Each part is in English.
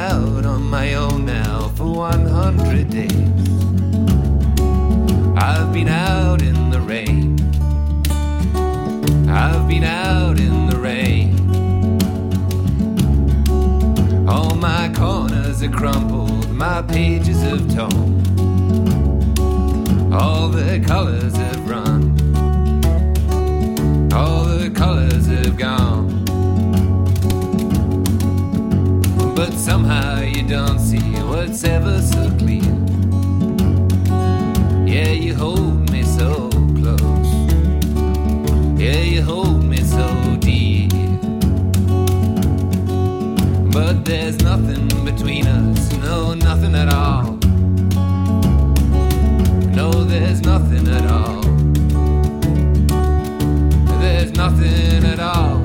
out on my own now for 100 days. I've been out in the rain. I've been out in the rain. All my corners are crumpled, my pages have torn. All the colors have run. All the colors have gone. But somehow you don't see what's ever so clear. Yeah, you hold me so close. Yeah, you hold me so dear. But there's nothing between us, no, nothing at all. No, there's nothing at all. There's nothing at all.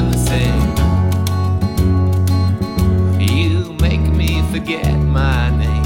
Forget my name.